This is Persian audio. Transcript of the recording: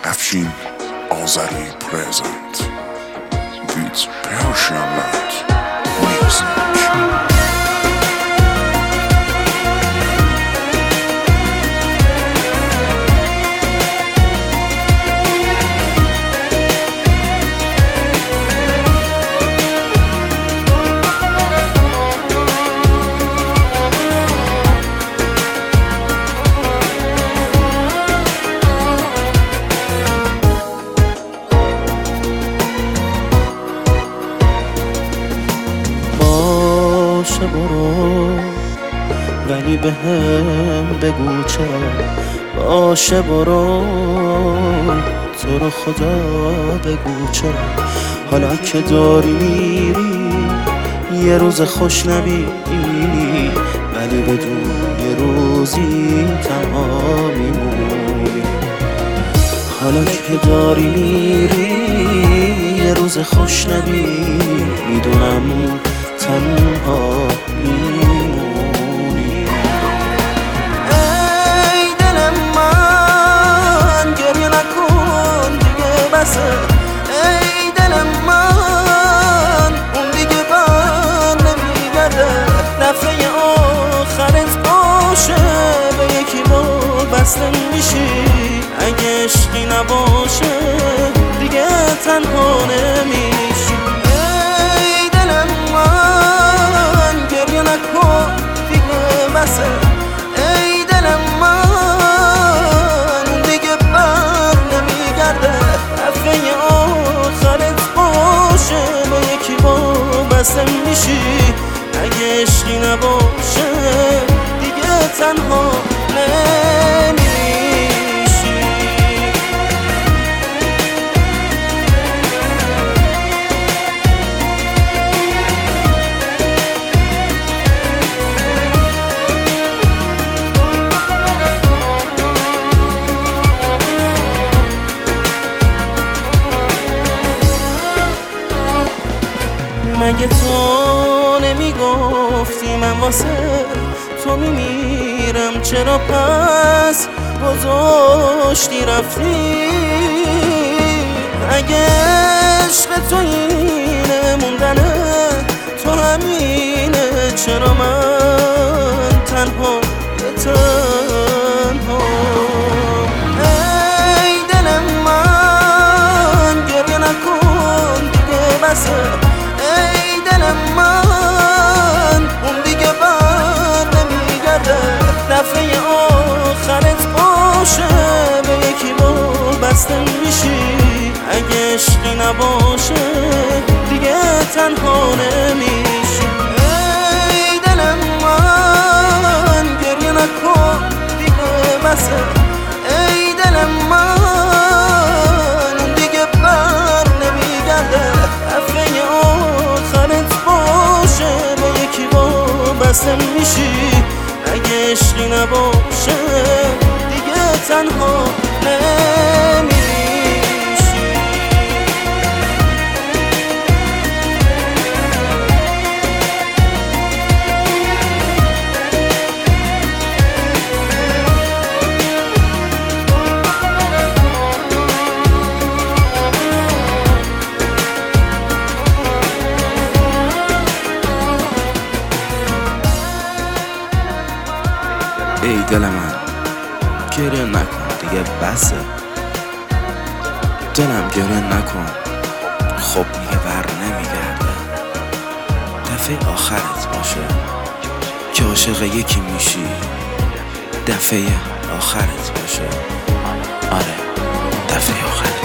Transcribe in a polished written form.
Afshin Azari present with Persian Night music. باشه برو ولی به هم بگو چرا. باشه برو تو رو خدا بگو چرا. حالا که داری میری یه روز خوش نبینی، ولی بدون یه روزی تنها میمونی. حالا که داری میری یه روز خوش نبینی، میدونم تنها میمونی. ای دل من گریه نکن دیگه بسه. ای دل من اون دیگه بر نمیگرده. دفعه آخرت باشه به یکی با بسته میشی. اگه عشقی نباشه دیگه تنها نمیشی. ای دل من گریه نکن دیگه بسه. ای دل من دیگه بر نمیگرده. دفعه آخرت باشه به یکی با بسته میشی. اگه عشقی نباشه دیگه تنها نمیشی. مگه تو نمیگفتی من واسه تو میمیرم؟ چرا پس گذاشتی رفتی؟ اگه عشق تو اینه موندنه تو همینه، چرا من تنها تنها؟ ای دل من گریه نکن دیگه بسه. ای دل من اون دیگه بر نمیگرده. دفعه آخرت باشه به یکی با بسته میشی. اگه عشقی نباشه دیگه تنها نمیشی. ای دل من گریه نکن دیگه بسه. ای دل من اون دیگه بر نمیگرده. دفعه آخرت باشه به یکی با بسته میشی. اگه عشقی نباشه دیگه تنها نمیشی. ای دل من گریه نکن دیگه بسه. دلم گریه نکن، خب دیگه بر نمیگرده. دفعه آخرت باشه که عاشق یکی میشی. دفعه آخرت باشه، آره دفعه آخرت.